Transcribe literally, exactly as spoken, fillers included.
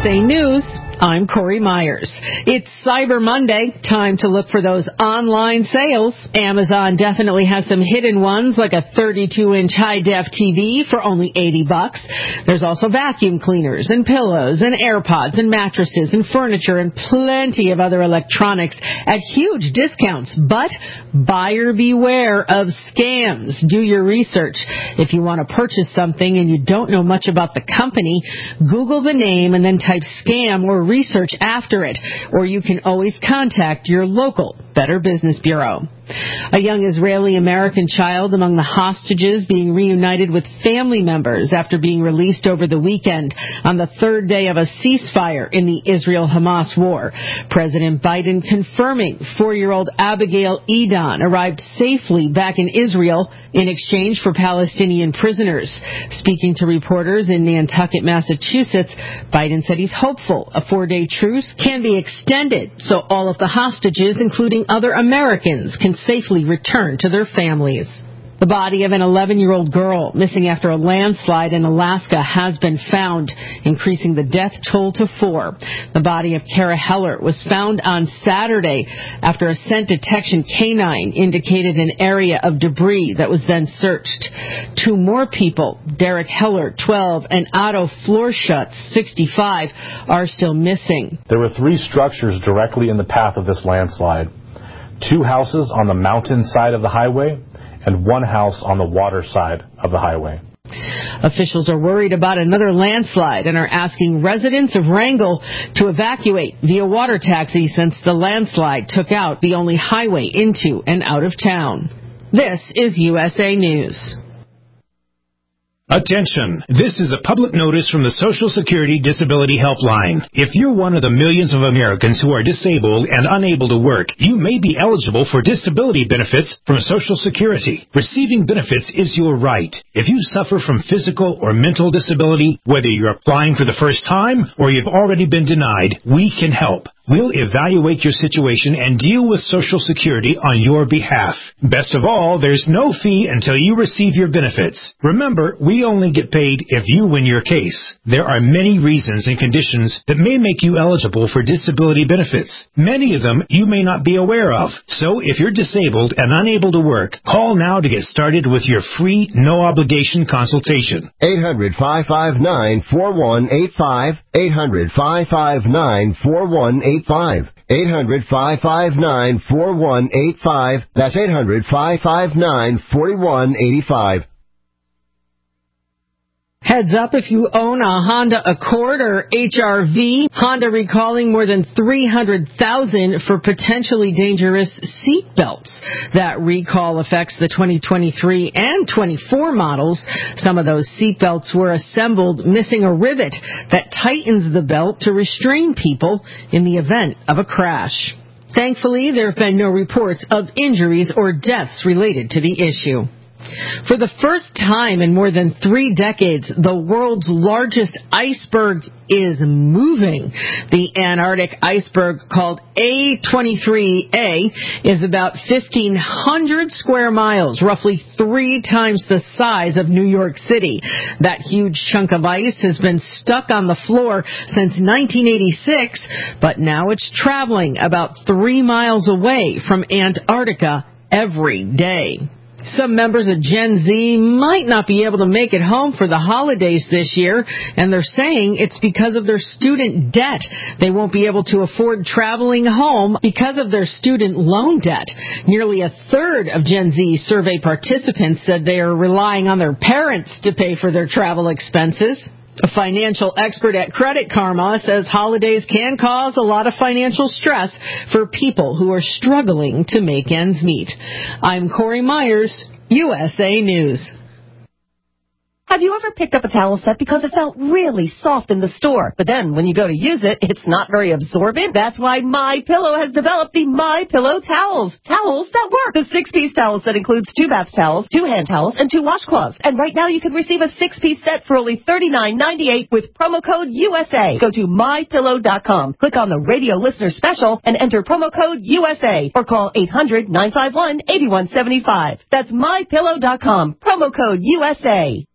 A News, I'm Corey Myers. It's Cyber Monday. Time to look for those online sales. Amazon definitely has some hidden ones, like a thirty-two inch high-def T V for only eighty bucks. There's also vacuum cleaners and pillows and AirPods and mattresses and furniture and plenty of other electronics at huge discounts. But buyer beware of scams. Do your research. If you want to purchase something and you don't know much about the company, Google the name and then type scam or research after it, or you can always contact your local Better Business Bureau. A young Israeli-American child among the hostages being reunited with family members after being released over the weekend on the third day of a ceasefire in the Israel-Hamas war. President Biden confirming four-year-old Abigail Edon arrived safely back in Israel in exchange for Palestinian prisoners. Speaking to reporters in Nantucket, Massachusetts, Biden said he's hopeful a four-day truce can be extended so all of the hostages, including other Americans, can safely return to their families. The body of an eleven-year-old girl missing after a landslide in Alaska has been found, increasing the death toll to four. The body of Kara Heller was found on Saturday after a scent detection canine indicated an area of debris that was then searched. Two more people, Derek Heller, twelve, and Otto Florschutz, sixty-five, are still missing. There were three structures directly in the path of this landslide. Two houses on the mountain side of the highway and one house on the water side of the highway. Officials are worried about another landslide and are asking residents of Wrangell to evacuate via water taxi since the landslide took out the only highway into and out of town. This is U S A News. Attention! This is a public notice from the Social Security Disability Helpline. If you're one of the millions of Americans who are disabled and unable to work, you may be eligible for disability benefits from Social Security. Receiving benefits is your right. If you suffer from physical or mental disability, whether you're applying for the first time or you've already been denied, we can help. We'll evaluate your situation and deal with Social Security on your behalf. Best of all, there's no fee until you receive your benefits. Remember, we only get paid if you win your case. There are many reasons and conditions that may make you eligible for disability benefits. Many of them you may not be aware of. So if you're disabled and unable to work, call now to get started with your free, no-obligation consultation. eight hundred, five five nine, four one eight five. eight hundred, five five nine, four one eight five. eight hundred, five five nine, four one eight five. That's eight hundred, five five nine, four one eight five. Heads up if you own a Honda Accord or H R V. Honda recalling more than three hundred thousand for potentially dangerous seat belts. That recall affects the twenty twenty-three and twenty-four models. Some of those seat belts were assembled missing a rivet that tightens the belt to restrain people in the event of a crash. Thankfully, there have been no reports of injuries or deaths related to the issue. For the first time in more than three decades, the world's largest iceberg is moving. The Antarctic iceberg, called A twenty-three A, is about fifteen hundred square miles, roughly three times the size of New York City. That huge chunk of ice has been stuck on the floor since nineteen eighty-six, but now it's traveling about three miles away from Antarctica every day. Some members of Gen Z might not be able to make it home for the holidays this year, and they're saying it's because of their student debt. They won't be able to afford traveling home because of their student loan debt. Nearly a third of Gen Z survey participants said they are relying on their parents to pay for their travel expenses. A financial expert at Credit Karma says holidays can cause a lot of financial stress for people who are struggling to make ends meet. I'm Corey Myers, U S A News. Have you ever picked up a towel set because it felt really soft in the store, but then when you go to use it, it's not very absorbent? That's why MyPillow has developed the MyPillow towels. Towels that work. The six-piece towel set includes two bath towels, two hand towels, and two washcloths. And right now you can receive a six-piece set for only thirty-nine ninety-eight with promo code U S A. Go to my pillow dot com, click on the radio listener special, and enter promo code U S A, or call eight hundred, nine five one, eight one seven five. That's my pillow dot com, promo code U S A.